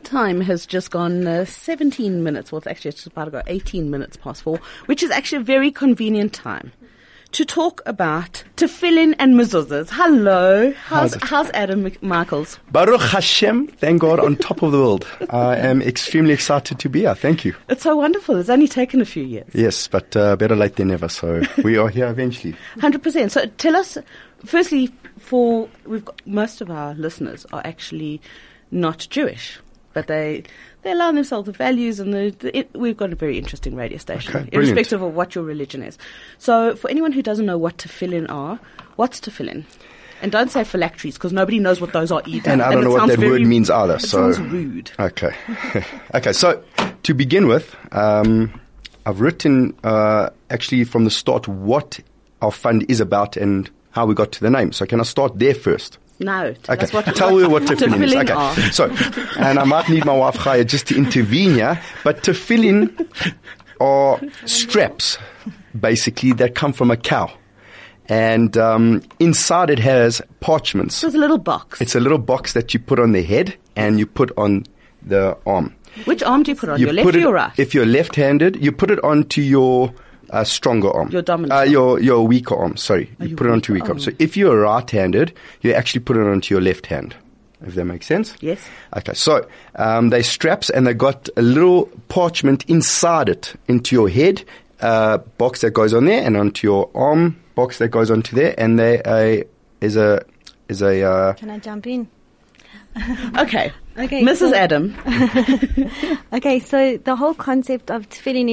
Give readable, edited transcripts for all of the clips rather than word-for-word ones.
time has just gone 17 minutes. Well, it's just about to go 18 minutes past 4, which is actually a very convenient time to talk about tefillin and mezuzahs. Hello. How's Adam Michaels? Baruch Hashem, thank God, on top of the world. I am extremely excited to be here. Thank you. It's so wonderful. It's only taken a few years. Yes, but better late than never. So we are here eventually. 100%. So tell us, firstly, we've got most of our listeners are actually not Jewish, but they allow themselves the values, and we've got a very interesting radio station, okay, irrespective of what your religion is. So for anyone who doesn't know what tefillin are, what's tefillin? And don't say phylacteries, because nobody knows what those are either. And I don't know what that word means either. It sounds rude. Okay. Okay, so to begin with, I've written actually from the start what our fund is about and how we got to the name. So can I start there first? No. Okay. Tell me what tefillin is. Okay. Are. So, and I might need my wife Chaya just to intervene here, but tefillin are straps, basically, that come from a cow. And inside it has parchments. So it's a little box. It's a little box that you put on the head and you put on the arm. Which arm do you put on? Your left or your right? If you're left-handed, you put it onto your stronger arm. Your dominant your weaker arm, sorry. You put it onto your weaker arm. So if you're right-handed, you actually put it onto your left hand, if that makes sense. Yes. Okay, so they're straps and they got a little parchment inside it, into your head, box that goes on there, and onto your arm, box that goes onto there, and there is a Can I jump in? Okay. Okay. Mrs. Adam. Okay, so the whole concept of tefillin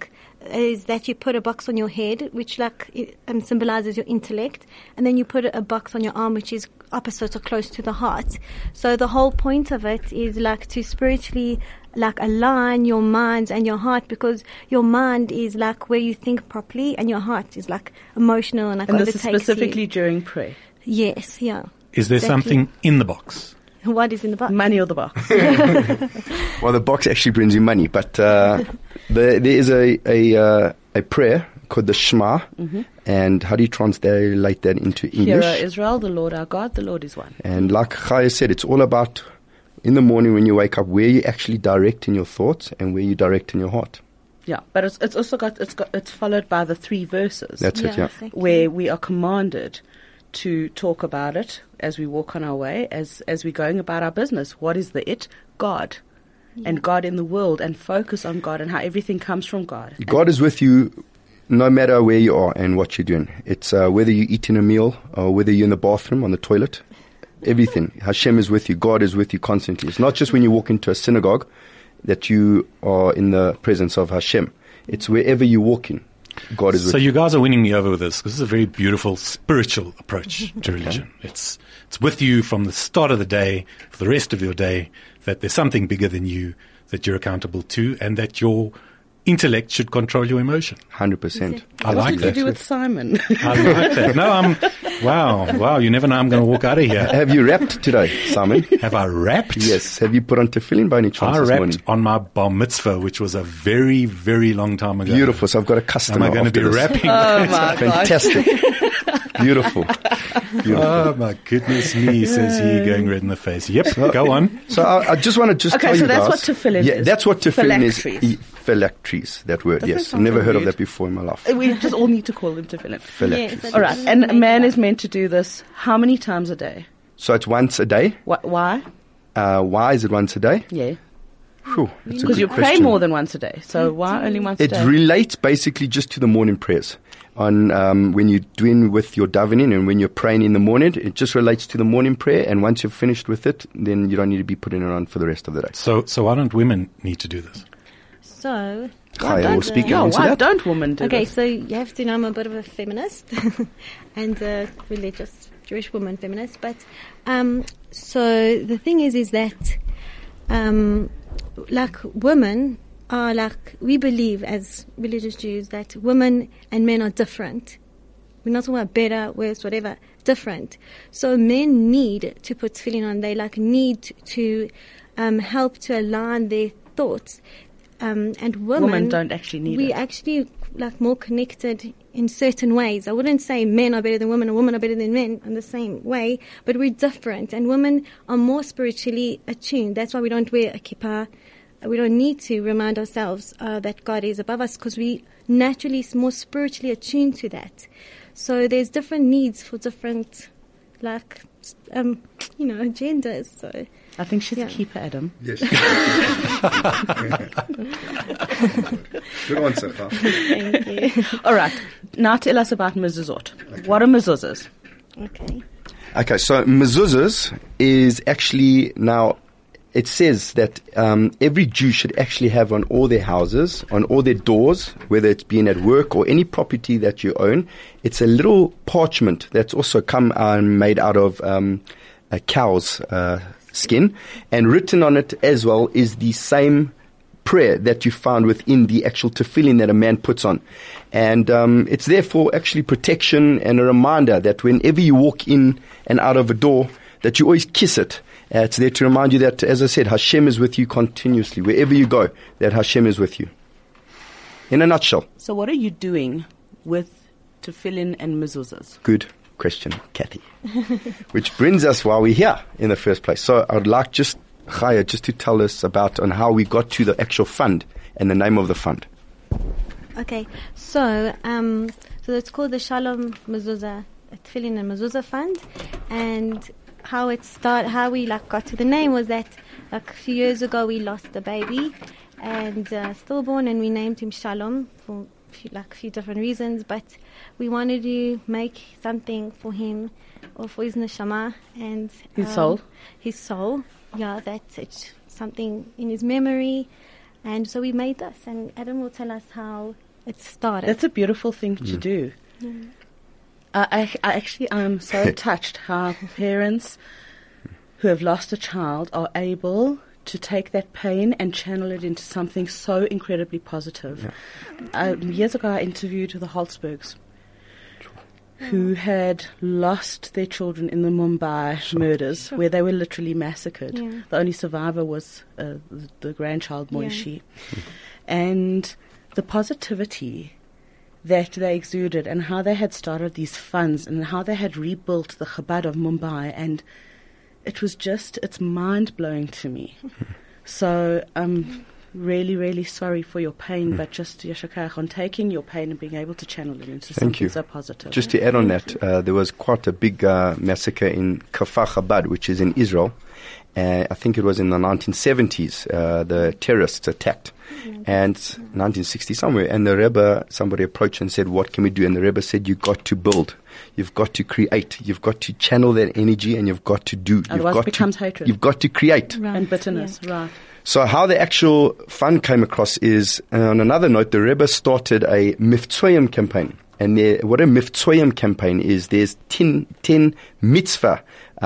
is that you put a box on your head, which symbolizes your intellect, and then you put a box on your arm, which is opposite or close to the heart. So the whole point of it is to spiritually align your mind and your heart, because your mind is where you think properly, and your heart is emotional and and this is specifically during prayer. Yes, yeah. Is there something in the box? What is in the box? Money or the box? Well, the box actually brings you money, but there is a prayer called the Shema, and how do you translate that into English? Hear, O Israel, the Lord our God, the Lord is one. And like Chaya said, it's all about, in the morning when you wake up, where you actually direct in your thoughts and where you direct in your heart. Yeah, but it's also it's followed by the 3 verses. That's it, yeah. Exactly. Where we are commanded to talk about it as we walk on our way, as we're going about our business. What is the it? God. Yeah. And God in the world, and focus on God and how everything comes from God. God is with you no matter where you are and what you're doing. It's whether you're eating a meal or whether you're in the bathroom, on the toilet, everything. Hashem is with you. God is with you constantly. It's not just when you walk into a synagogue that you are in the presence of Hashem. It's wherever you walk in. God is with So you. you guys are winning me over with this. This is a very beautiful spiritual approach to religion. It's with you from the start of the day, for the rest of your day, that there's something bigger than you that you're accountable to, and that your intellect should control your emotion. 100%. I like What did you that. do with Simon? I like that. No, wow. You never know I'm going to walk out of here. Have you rapped today, Simon? Have I rapped? Yes. Have you put on tefillin by any chance I this rapped morning? on my bar mitzvah, which was a very, very long time ago. Beautiful. So I've got a customer Am I going to after be this. rapping? Oh my gosh. Fantastic. Beautiful. Oh my goodness me, says he, going red in the face. Yep, go on. So I just want to Okay, tell so you that's guys. what tefillin yeah, is. that's what tefillin is. Phylacteries. Phylacteries, that word, Doesn't yes. sound Never so heard of rude. that before in my life. We just all need to call them tefillin. Phylacteries. Yes, All right, and a man is meant to do this how many times a day? So it's once a day. Why? Why is it once a day? Yeah. Whew, that's a Because good you pray question. more than once a day. So why only once a It day? relates basically just to the morning prayers. On when you're doing with your davening and when you're praying in the morning, it just relates to the morning prayer. And once you're finished with it, then you don't need to be putting it on for the rest of the day. So why don't women need to do this? So, Chaya will speak Yeah, into why that. don't women do okay, this? so you have to know I'm a bit of a feminist and a religious Jewish woman feminist. But so the thing is that women are we believe as religious Jews that women and men are different. We're not talking about better, worse, whatever, different. So men need to put tefillin on. They need to help to align their thoughts. And women don't actually need we it. actually more connected in certain ways. I wouldn't say men are better than women or women are better than men in the same way, but we're different, and women are more spiritually attuned. That's why we don't wear a kippah. We don't need to remind ourselves that God is above us, because we naturally more spiritually attuned to that. So there's different needs for different, genders. So I think she's a keeper, Adam. Yes. Good answer, Fa. thank you. All right. Now tell us about mezuzot. What are mezuzahs? Okay. So mezuzahs is actually now, it says that every Jew should actually have on all their houses, on all their doors, whether it's been at work or any property that you own, it's a little parchment that's also made out of a cow's skin, and written on it as well is the same prayer that you found within the actual tefillin that a man puts on. And it's there for actually protection and a reminder that whenever you walk in and out of a door, that you always kiss it. It's there to remind you that, as I said, Hashem is with you continuously. Wherever you go, that Hashem is with you. In a nutshell. So what are you doing with tefillin and mezuzahs? Good question, Kathy. Which brings us why we're here in the first place. So I would like Chaya just to tell us about on how we got to the actual fund and the name of the fund. Okay, so it's called the Shalom Mezuzah, Tefillin and Mezuzah Fund, and how we got to the name was that a few years ago we lost a baby and stillborn, and we named him Shalom for a few different reasons, but we wanted to make something for him or for his neshama and his soul. Yeah, that's it. Something in his memory. And so we made this, and Adam will tell us how it started. That's a beautiful thing to do. Yeah. I'm so touched how parents who have lost a child are able to take that pain and channel it into something so incredibly positive. Yeah. Years ago, I interviewed the Holzbergs, who had lost their children in the Mumbai murders, where they were literally massacred. Yeah. The only survivor was the grandchild, Moishi. Yeah. And the positivity that they exuded, and how they had started these funds, and how they had rebuilt the Chabad of Mumbai, and it's mind-blowing to me. So I'm really, really sorry for your pain, but just Yashakach on taking your pain and being able to channel it into something so positive. Just to add on that, there was quite a big massacre in Kfar Chabad, which is in Israel. I think it was in the 1970s, the terrorists attacked, and 1960 somewhere, and the Rebbe, somebody approached and said, what can we do? And the Rebbe said, you've got to build, you've got to create, you've got to channel that energy, and you've got to do. Otherwise it becomes hatred. You've got to create. Right. And bitterness, right. So how the actual fund came across is, on another note, the Rebbe started a Mivtzoyim campaign. And what a Mivtzoyim campaign is, there's 10 mitzvah,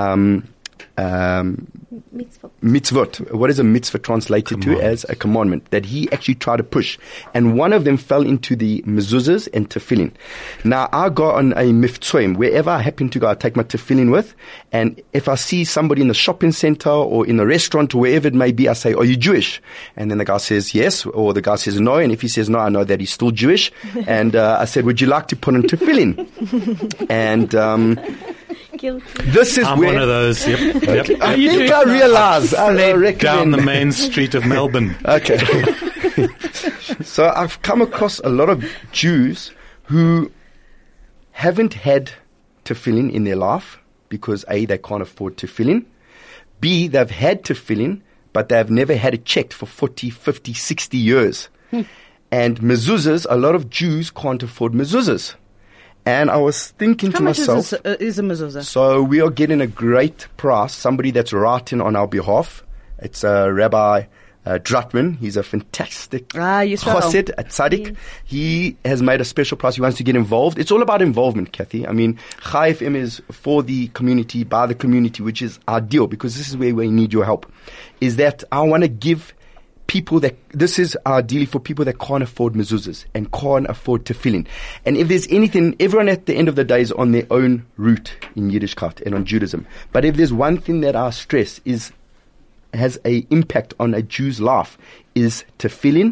mitzvot. What is a mitzvah translated to? As a commandment that he actually tried to push, and one of them fell into the mezuzahs and tefillin. Now I go on a mivtzoim wherever I happen to go. I take my tefillin with, and if I see somebody in the shopping center or in a restaurant or wherever it may be, I say, "Are you Jewish?" And then the guy says yes, or the guy says no, and if he says no, I know that he's still Jewish. And I said, "Would you like to put on tefillin?" And this is I'm where one of those. Yep. I think I realize. I recommend down the main street of Melbourne. Okay. So I've come across a lot of Jews who haven't had tefillin in their life because A, they can't afford tefillin. B, they've had tefillin, but they've never had it checked for 40, 50, 60 years. And mezuzahs, a lot of Jews can't afford mezuzahs. And I was thinking to myself, how much is a mezuzah? So we are getting a great price, somebody that's writing on our behalf. It's Rabbi Drutman. He's a fantastic chassid, a tzaddik. Yeah. He has made a special price. He wants to get involved. It's all about involvement, Kathy. I mean, Chai FM is for the community, by the community, which is ideal, because this is where we need your help. Is that I want to give people this is ideally for people that can't afford mezuzahs and can't afford tefillin. And if there's anything, everyone at the end of the day is on their own route in Yiddishkeit and on Judaism. But if there's one thing that I stress has a impact on a Jew's life, is tefillin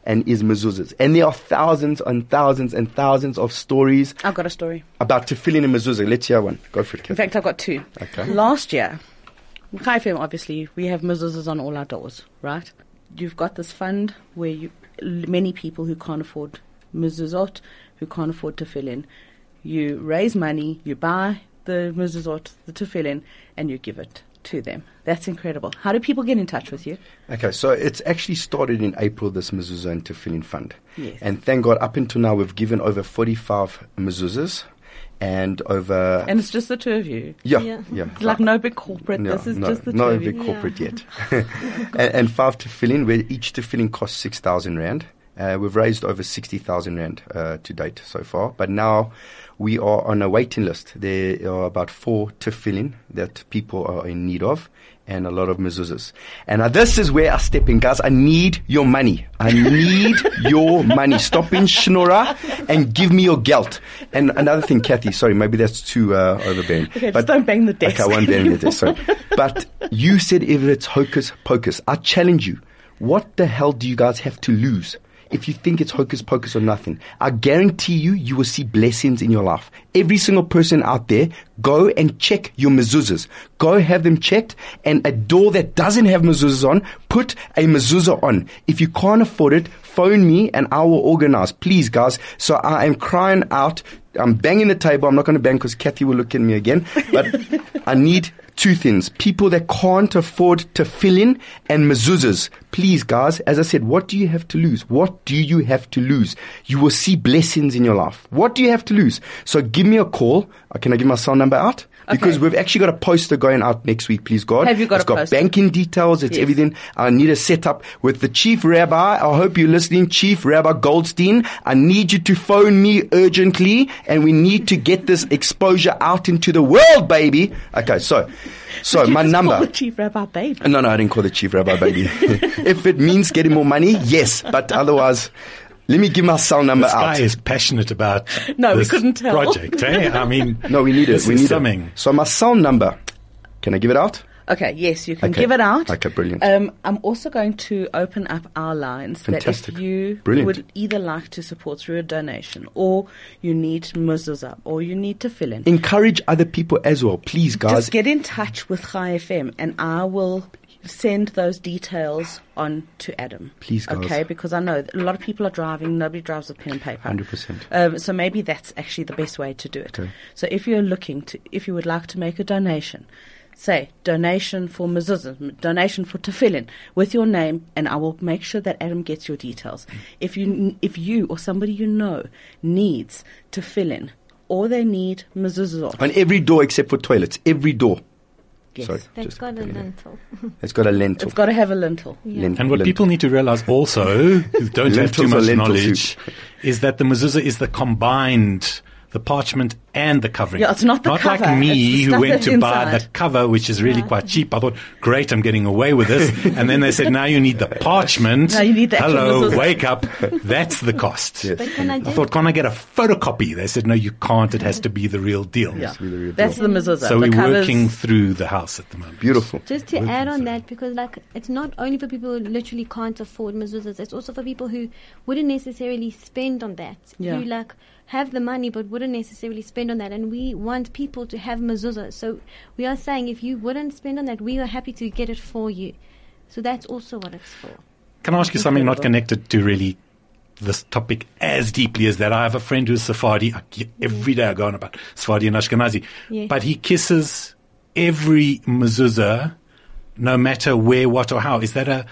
and is mezuzahs. And there are thousands and thousands and thousands of stories I've got a story. about tefillin and mezuzah. Let's hear one. Go for it, In Kathy. fact, I've got two. Okay. Last year, Chai FM, obviously, we have mezuzahs on all our doors, right? You've got this fund where many people who can't afford mezuzot, who can't afford tefillin, you raise money, you buy the mezuzot, the tefillin, and you give it to them. That's incredible. How do people get in touch with you? Okay, so it's actually started in April, this mezuzah and tefillin fund. Yes. And thank God, up until now, we've given over 45 mezuzahs and over... And it's just the two of you. Yeah. It's like no big corporate. No, This is no, just the two not a of you. big corporate yet. and 5 tefillin, where each tefillin costs 6,000 rand. We've raised over 60,000 rand to date so far. But now we are on a waiting list. There are about 4 tefillin that people are in need of, and a lot of mezuzahs. And now this is where I step in, guys. I need your money. I need your money. Stop being schnorrer and give me your geld. And another thing, Kathy, sorry, maybe that's too overbearing. Okay, just don't bang the desk. Okay, I won't bang the desk, sorry. But you said if it's hocus pocus, I challenge you. What the hell do you guys have to lose if you think it's hocus pocus or nothing? I guarantee you will see blessings in your life. Every single person out there, go and check your mezuzahs. Go have them checked, and a door that doesn't have mezuzahs on, put a mezuzah on. If you can't afford it, phone me and I will organize. Please, guys. So I am crying out. I'm banging the table. I'm not going to bang because Kathy will look at me again. But I need 2 things. People that can't afford tefillin and mezuzahs. Please, guys, as I said, what do you have to lose? What do you have to lose? You will see blessings in your life. What do you have to lose? So give me a call. Can I give my cell number out? Because Okay. we've actually got a poster going out next week, please God. Have you got It's a got poster? banking details. It's Yes. everything. I need a setup with the Chief Rabbi. I hope you're listening, Chief Rabbi Goldstein. I need you to phone me urgently, and we need to get this exposure out into the world, baby. Okay, so You my just number. call the Chief Rabbi baby. No, I didn't call the Chief Rabbi baby. If it means getting more money, yes. But otherwise, let me give my cell number This out. guy is passionate about No, we this couldn't tell. project. Eh? I mean, No, we need it. this We is need something. it. So my cell number. Can I give it out? Okay, yes, you can Okay. give it out. Okay, brilliant. I'm also going to open up our lines Fantastic. that if you Brilliant. would either like to support through a donation, or you need mezuzah, or you need tefillin, Encourage other people as well, please, guys. just get in touch with Chai FM and I will send those details on to Adam. Please, guys. Okay, because I know that a lot of people are driving. Nobody drives with pen and paper. 100%. So maybe that's actually the best way to do it. Okay. So if you would like to make a donation, say donation for mezuzah, donation for tefillin with your name, and I will make sure that Adam gets your details. If you or somebody you know needs tefillin, or they need mezuzah, On every door except for toilets. Every door. yes. Sorry. That's just got a putting it in. lintel. It's got a lentil. It's got to have a lintel. Lentil. And what people need to realize also, who don't have too Lentils or much lentil knowledge, soup. is that the mezuzah is the combined, the parchment and the covering. Yeah, it's not the Not cover, like me, it's the who stuff went that's to buy inside. the cover, which is really quite cheap. I thought, great, I'm getting away with this. And then they said, now you need the parchment. Now you need the actual Hello, mezuzah. wake up. That's the cost. Yes. But can I I just thought, can I get a photocopy? They said, no, you can't. It has to be the real deal. Yeah, be the real that's the mezuzah. So the we're covers, working through the house at the moment. Beautiful. Just to Working add on through. that, because like it's not only for people who literally can't afford mezuzahs, it's also for people who wouldn't necessarily spend on that. Yeah. Who like have the money but wouldn't necessarily spend on that, and we want people to have mezuzahs. So we are saying if you wouldn't spend on that, we are happy to get it for you. So that's also what it's for. Can I ask you something not Incredible. connected to really this topic as deeply as that? I have a friend who's Sephardi. Every day I go on about Sephardi and Ashkenazi. Yeah. But he kisses every mezuzah, no matter where, what, or how. Is that a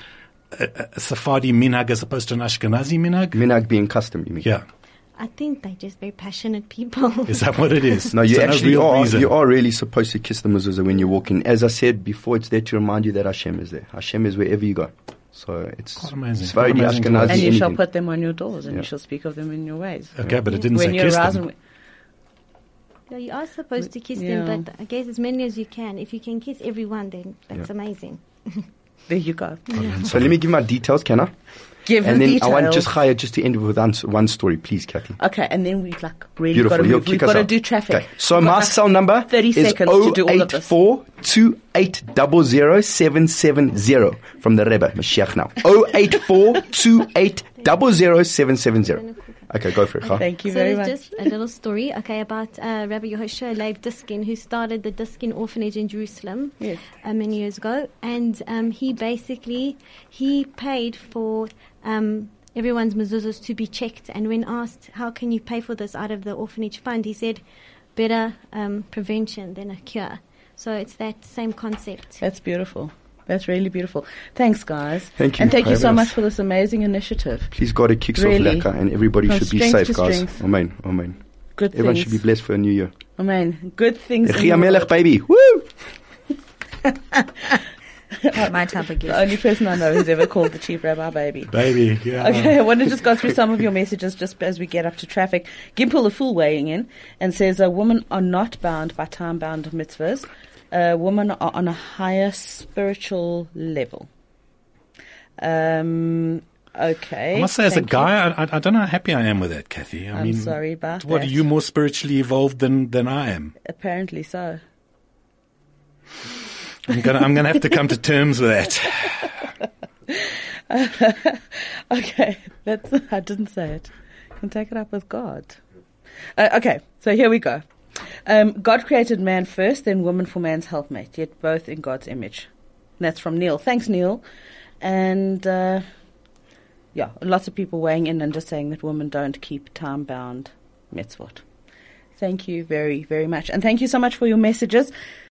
Sephardi minhag as opposed to an Ashkenazi minhag? Minhag being custom, you mean? Yeah. I think they're just very passionate people. Is that what it is? No, you So actually real are. reason. You are really supposed to kiss the mezuzah when you walk in. As I said before, it's there to remind you that Hashem is there. Hashem is wherever you go. So it's Quite amazing. Sephardi, Quite amazing to Ashkenazi, watch. and you shall anything. put them on your doors, and Yeah. you shall speak of them in your ways. Okay, but it didn't When say you kiss arouse them. them, No, you are supposed to kiss Yeah. them, but I guess as many as you can. If you can kiss everyone, then that's Yeah. amazing. there you go. So let me give my details, can I? Give and the then I want details. just Chaya just to end with one story, please, Kathy. Okay, and then we've like really Beautiful. got to You'll move. We've kick us got to out. do traffic. Okay. So We've got my like cell number 30 is seconds to do all of this. 084-2800-770 from the Rebbe, Mashiach now. 084-2800-770. Okay, go for it, Chaya. Thank you So very there's much. just a little story, okay, about Rabbi Yehoshua Leib Diskin, who started the Diskin Orphanage in Jerusalem Yes. many years ago, and he paid for everyone's mezuzahs to be checked. And when asked, how can you pay for this out of the orphanage fund, he said, better prevention than a cure. So it's that same concept. That's beautiful. That's really beautiful. Thanks, guys. Thank you. And thank you so Fabulous. much for this amazing initiative. Please, God, it kicks Really. off lekker, and everybody From should be strength safe, to guys. strength. Amen. Amen. Good Everyone things. should be blessed for a new year. Amen. Good things. in Chia the Melech, world. baby. Woo! My type of The gift. only person I know who's ever called the Chief Rabbi baby. Baby, yeah. Okay, I want to just go through some of your messages just as we get up to traffic. Gimple the Fool weighing in and says, women are not bound by time-bound mitzvahs. Women are on a higher spiritual level. Okay. I must say, as a thank you. guy, I don't know how happy I am with that, Kathy. I I'm mean, sorry about what, that. are you more spiritually evolved than I am? Apparently so. I'm gonna have to come to terms with that. Okay, I didn't say it. You can take it up with God. Okay, so here we go. God created man first, then woman for man's helpmate, yet both in God's image. And that's from Neil. Thanks, Neil. And yeah, lots of people weighing in and just saying that women don't keep time-bound mitzvot. Thank you very, very much. And thank you so much for your messages.